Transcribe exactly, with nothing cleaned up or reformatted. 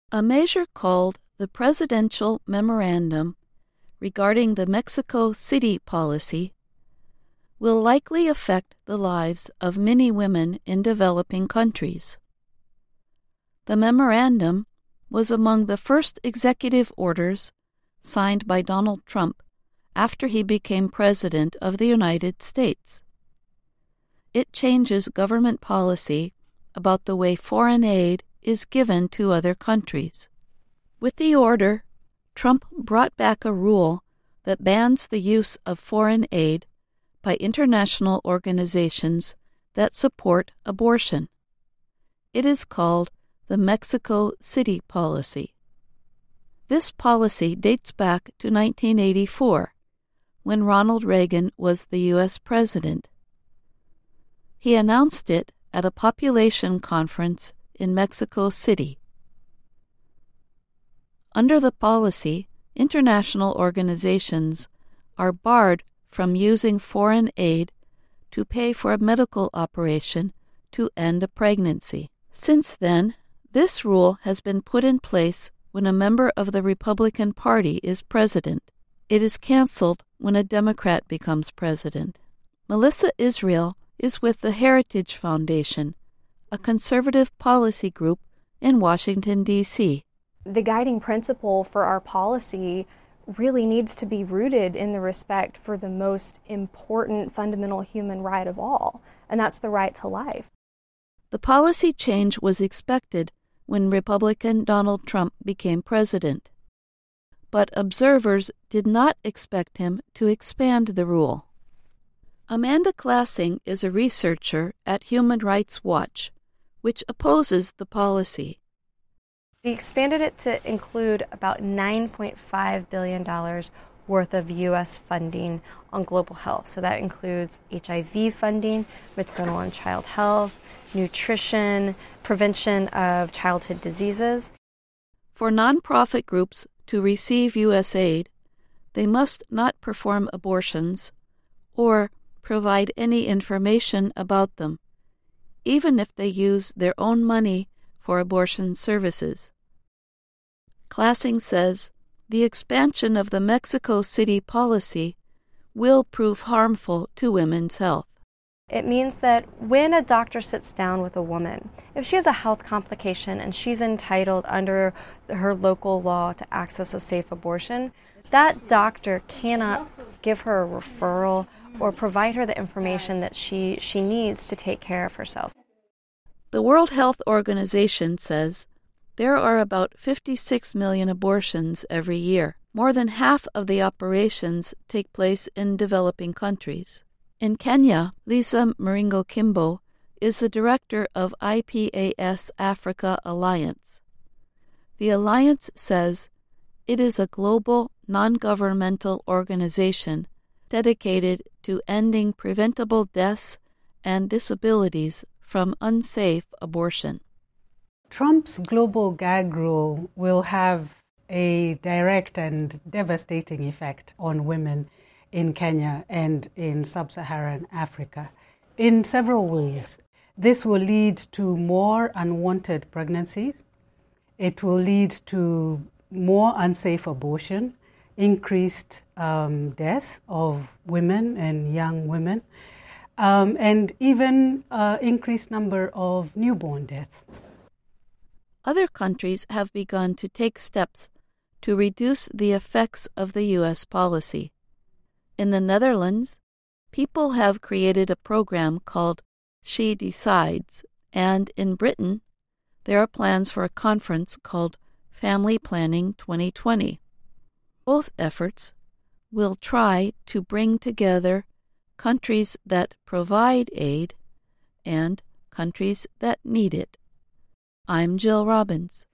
A measure called the Presidential Memorandum regarding the Mexico City policy will likely affect the lives of many women in developing countries. The memorandum was among the first executive orders signed by Donald Trump after he became President of the United States. It changes government policy about the way foreign aid is given to other countries. With the order, Trump brought back a rule that bans the use of foreign aid by international organizations that support abortion. It is called the Mexico City Policy. This policy dates back to nineteen eighty-four, when Ronald Reagan was the U S President. He announced it at a population conference in Mexico City. Under the policy, international organizations are barred from using foreign aid to pay for a medical operation to end a pregnancy. Since then, this rule has been put in place when a member of the Republican Party is president. It is canceled when a Democrat becomes president. Melissa Israel is with the Heritage Foundation, a conservative policy group in Washington, D C The guiding principle for our policy really needs to be rooted in the respect for the most important fundamental human right of all, and that's the right to life. The policy change was expected when Republican Donald Trump became president, but observers did not expect him to expand the rule. Amanda Classing is a researcher at Human Rights Watch, which opposes the policy. We expanded it to include about nine point five billion dollars worth of U S funding on global health. So that includes H I V funding, maternal and child health, nutrition, prevention of childhood diseases. For nonprofit groups to receive U S aid, they must not perform abortions or provide any information about them, even if they use their own money for abortion services. Classing says the expansion of the Mexico City policy will prove harmful to women's health. It means that when a doctor sits down with a woman, if she has a health complication and she's entitled under her local law to access a safe abortion, that doctor cannot give her a referral or provide her the information that she, she needs to take care of herself. The World Health Organization says there are about fifty-six million abortions every year. More than half of the operations take place in developing countries. In Kenya, Lisa Maringo Kimbo is the director of I P A S Africa Alliance. The alliance says it is a global, non-governmental organization dedicated to ending preventable deaths and disabilities from unsafe abortion. Trump's global gag rule will have a direct and devastating effect on women in Kenya and in sub-Saharan Africa. In several ways, this will lead to more unwanted pregnancies. It will lead to more unsafe abortion, increased um, death of women and young women, um, and even uh, increased number of newborn deaths. Other countries have begun to take steps to reduce the effects of the U S policy. In the Netherlands, people have created a program called She Decides, and in Britain, there are plans for a conference called Family Planning twenty twenty. Both efforts will try to bring together countries that provide aid and countries that need it. I'm Jill Robbins.